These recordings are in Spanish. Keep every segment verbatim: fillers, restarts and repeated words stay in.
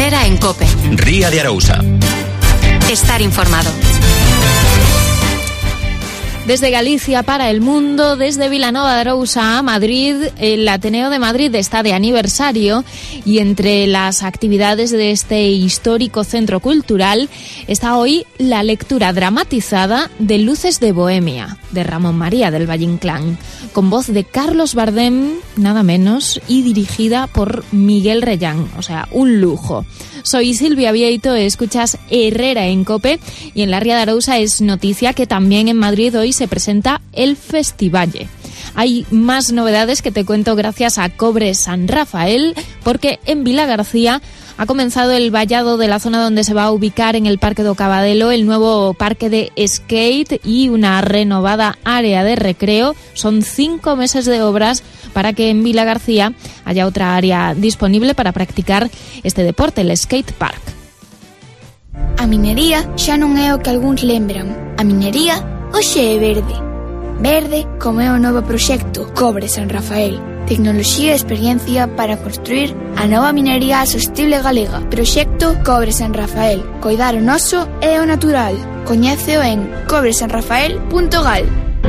Herrera en COPE. Ría de Arousa. Estar informado. Desde Galicia para el mundo, desde Vilanova de Arousa a Madrid, el Ateneo de Madrid está de aniversario y entre las actividades de este histórico centro cultural está hoy la lectura dramatizada de Luces de Bohemia, de Ramón María del Valle Inclán, con voz de Carlos Bardem, nada menos, y dirigida por Miguel Reyán, o sea, un lujo. Soy Silvia Vieito, escuchas Herrera en COPE y en la Ría de Arousa es noticia que también en Madrid hoy se presenta el Festivalle. Hay más novedades que te cuento gracias a Cobre San Rafael, porque en Vilagarcía ha comenzado el vallado de la zona donde se va a ubicar en el Parque do Cabadelo el nuevo parque de skate y una renovada área de recreo. Son cinco meses de obras para que en Vilagarcía haya otra área disponible para practicar este deporte, el skate park. A minería xa non é o que algúns lembran. A minería hoxe é verde. Verde como é o novo proxecto Cobre San Rafael. Tecnoloxía e experiencia para construir a nova minería sostible galega. Proxecto Cobre San Rafael. Coidar o noso e o natural. Coñéceo en cobre san rafael punto gal.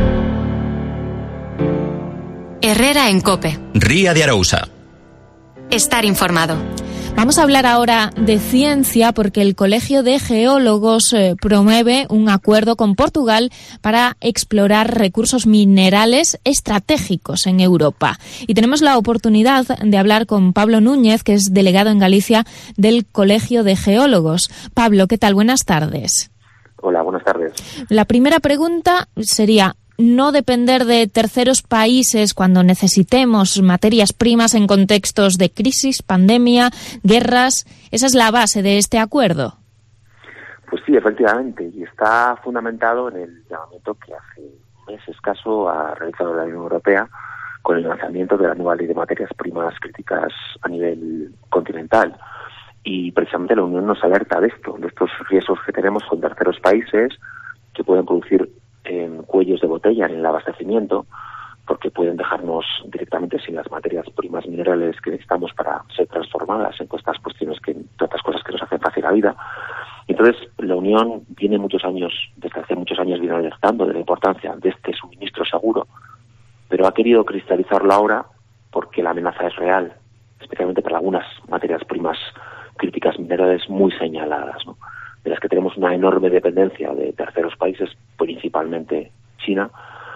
Herrera en COPE. Ría de Arousa. Estar informado. Vamos a hablar ahora de ciencia porque el Colegio de Geólogos eh, promueve un acuerdo con Portugal para explorar recursos minerales estratégicos en Europa. Y tenemos la oportunidad de hablar con Pablo Núñez, que es delegado en Galicia del Colegio de Geólogos. Pablo, ¿qué tal? Buenas tardes. Hola, buenas tardes. La primera pregunta sería: no depender de terceros países cuando necesitemos materias primas en contextos de crisis, pandemia, guerras. ¿Esa es la base de este acuerdo? Pues sí, efectivamente, y está fundamentado en el llamamiento que hace un mes escaso ha realizado la Unión Europea con el lanzamiento de la nueva ley de materias primas críticas a nivel continental. Y precisamente la Unión nos alerta de esto, de estos riesgos que tenemos con terceros países que pueden producir en cuellos de botella en el abastecimiento, porque pueden dejarnos directamente sin las materias primas minerales que necesitamos para ser transformadas en todas estas cuestiones, que todas estas cosas que nos hacen fácil la vida. Entonces, la Unión viene muchos años, desde hace muchos años viene alertando de la importancia de este suministro seguro, pero ha querido cristalizarlo ahora porque la amenaza es real, especialmente para algunas materias primas críticas minerales muy señaladas, ¿no?, de las que tenemos una enorme dependencia de terceros países, principalmente China,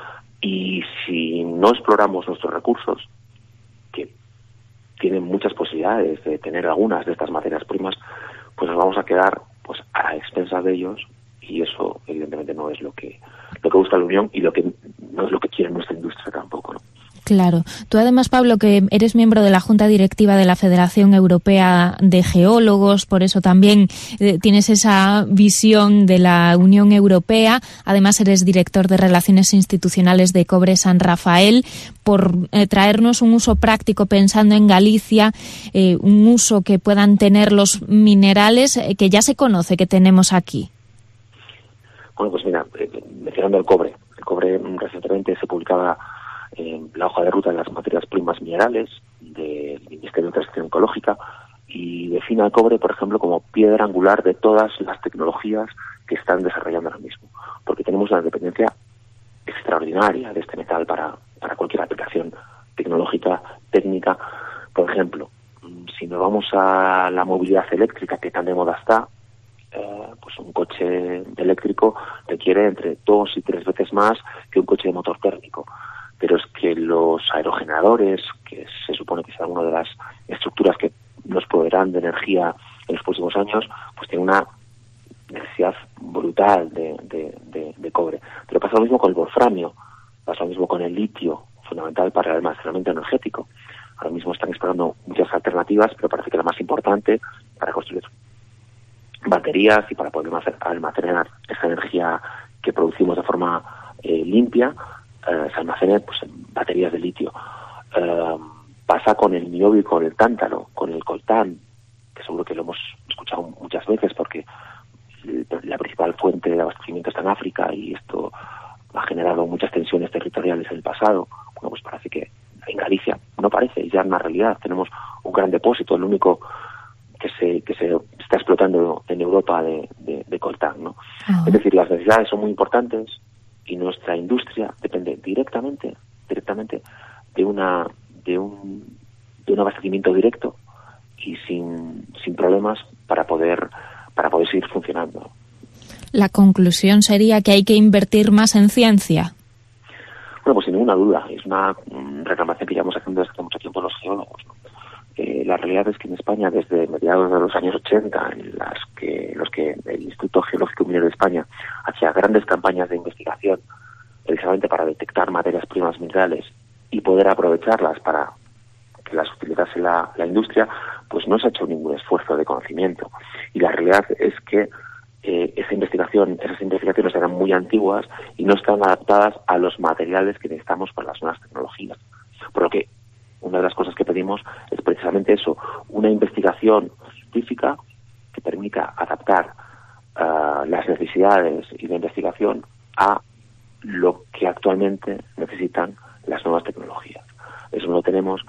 y si no exploramos nuestros recursos, que tienen muchas posibilidades de tener algunas de estas materias primas, pues nos vamos a quedar pues a expensas de ellos, y eso evidentemente no es lo que lo que busca la Unión y lo que no es lo que quiere nuestra industria tampoco, ¿no? Claro. Tú además, Pablo, que eres miembro de la Junta Directiva de la Federación Europea de Geólogos, por eso también eh, tienes esa visión de la Unión Europea. Además, eres director de Relaciones Institucionales de Cobre San Rafael, por eh, traernos un uso práctico pensando en Galicia, eh, un uso que puedan tener los minerales eh, que ya se conoce que tenemos aquí. Bueno, pues mira, eh, mencionando el cobre. El cobre recientemente se publicaba en la hoja de ruta de las materias primas minerales del Ministerio de Transición Ecológica y define al cobre, por ejemplo, como piedra angular de todas las tecnologías que están desarrollando ahora mismo, porque tenemos una dependencia extraordinaria de este metal para, para cualquier aplicación tecnológica, técnica. Por ejemplo, si nos vamos a la movilidad eléctrica, que tan de moda está, eh, pues un coche eléctrico requiere entre dos y tres veces más que un coche de motor térmico. Pero es que los aerogeneradores, que se supone que será una de las estructuras que nos proveerán de energía en los próximos años, pues tienen una necesidad brutal de, de, de, de cobre. Pero pasa lo mismo con el wolframio, pasa lo mismo con el litio, fundamental para el almacenamiento energético. Ahora mismo están explorando muchas alternativas, pero parece que la más importante para construir baterías y para poder almacenar esa energía que producimos de forma eh, limpia, Uh, se almacena pues, en baterías de litio. Uh, pasa con el niobio y con el tántalo, con el coltán, que seguro que lo hemos escuchado muchas veces porque la principal fuente de abastecimiento está en África y esto ha generado muchas tensiones territoriales en el pasado. Bueno, pues parece que en Galicia, no parece, ya es una realidad. Tenemos un gran depósito, el único que se que se está explotando en Europa de, de, de coltán, ¿no? Uh-huh. Es decir, las necesidades son muy importantes y nuestra industria depende directamente directamente de una de un de un abastecimiento directo y sin sin problemas para poder para poder seguir funcionando. La conclusión sería que hay que invertir más en ciencia. Bueno, pues sin ninguna duda, es una reclamación que llevamos haciendo desde hace mucho tiempo los geólogos, ¿no? Eh, la realidad es que en España, desde mediados de los años ochenta, en las que los que el Instituto Geológico Minero de España hacía grandes campañas de investigación precisamente para detectar materias primas minerales y poder aprovecharlas para que las utilizase la, la industria, pues no se ha hecho ningún esfuerzo de conocimiento. Y la realidad es que eh, esa investigación, esas investigaciones eran muy antiguas y no están adaptadas a los materiales que necesitamos para las nuevas tecnologías. Por lo que una de las cosas que pedimos es precisamente eso, una investigación científica que permita adaptar uh, las necesidades y la investigación a lo que actualmente necesitan las nuevas tecnologías. Eso no lo tenemos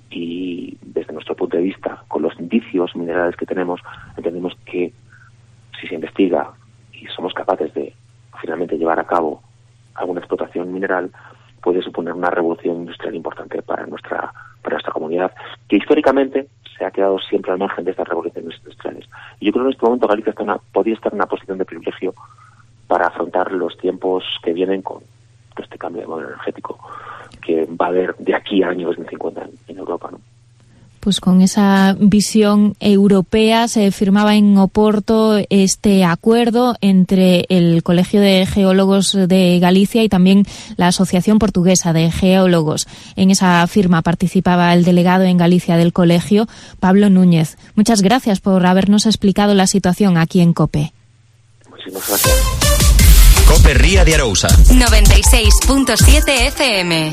y desde nuestro punto de vista, con los indicios minerales que tenemos, entendemos que si se investiga y somos capaces de finalmente llevar a cabo alguna explotación mineral, puede suponer una revolución industrial importante para nuestra para nuestra comunidad, que históricamente se ha quedado siempre al margen de estas revoluciones industriales. Y yo creo que en este momento Galicia está una, podría estar en una posición de privilegio para afrontar los tiempos que vienen con este cambio de modelo energético que va a haber de aquí a año dos mil cincuenta en, en Europa, ¿no? Pues con esa visión europea se firmaba en Oporto este acuerdo entre el Colegio de Geólogos de Galicia y también la Asociación Portuguesa de Geólogos. En esa firma participaba el delegado en Galicia del colegio, Pablo Núñez. Muchas gracias por habernos explicado la situación aquí en COPE. Muchísimas gracias. COPE Ría de Arousa. noventa y seis punto siete F M.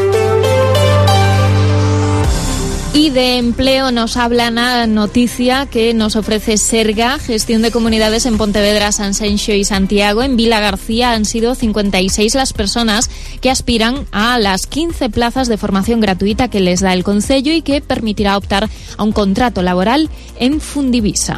Y de empleo nos habla una noticia que nos ofrece Serga, Gestión de Comunidades en Pontevedra, Sanxenxo y Santiago. En Vila García han sido cincuenta y seis las personas que aspiran a las quince plazas de formación gratuita que les da el Concello y que permitirá optar a un contrato laboral en Fundivisa.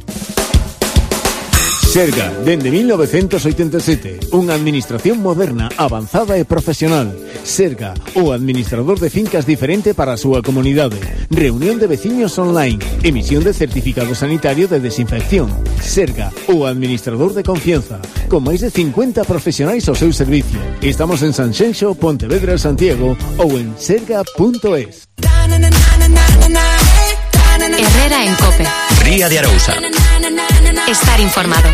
Serga, dende mil novecientos oitenta e sete, unha administración moderna, avanzada e profesional. Serga, o administrador de fincas diferente para a súa comunidade. Reunión de veciños online, emisión de certificado sanitario de desinfección. Serga, o administrador de confianza, con máis de cincuenta profesionais ao seu servicio. Estamos en Sanxenxo, Pontevedra, Santiago ou en serga punto es. Herrera en COPE. Ría de Arousa. Estar informado.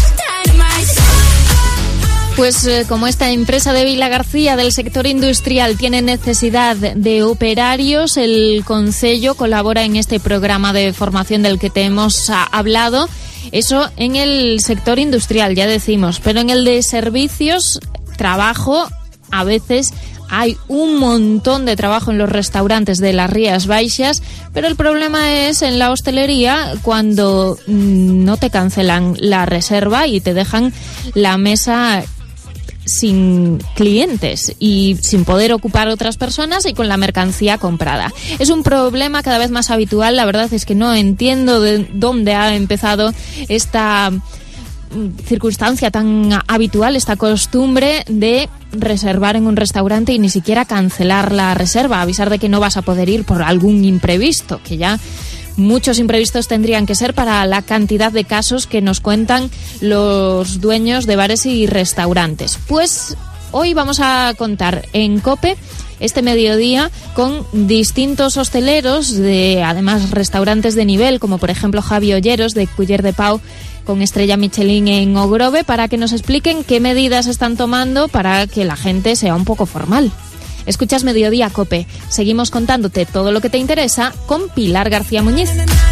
Pues eh, como esta empresa de Vila García del sector industrial tiene necesidad de operarios, el Concello colabora en este programa de formación del que te hemos a, hablado. Eso en el sector industrial, ya decimos, pero en el de servicios, trabajo, a veces hay un montón de trabajo en los restaurantes de las Rías Baixas, pero el problema es en la hostelería cuando no te cancelan la reserva y te dejan la mesa sin clientes y sin poder ocupar otras personas y con la mercancía comprada. Es un problema cada vez más habitual. La verdad es que no entiendo de dónde ha empezado esta circunstancia tan habitual, esta costumbre de reservar en un restaurante y ni siquiera cancelar la reserva, avisar de que no vas a poder ir por algún imprevisto, que ya muchos imprevistos tendrían que ser para la cantidad de casos que nos cuentan los dueños de bares y restaurantes. Pues hoy vamos a contar en COPE este mediodía con distintos hosteleros de, además, restaurantes de nivel, como por ejemplo Javi Olleros de Culler de Pau, con estrella Michelin en Ogrove, para que nos expliquen qué medidas están tomando para que la gente sea un poco formal. Escuchas Mediodía COPE. Seguimos contándote todo lo que te interesa con Pilar García Muñiz.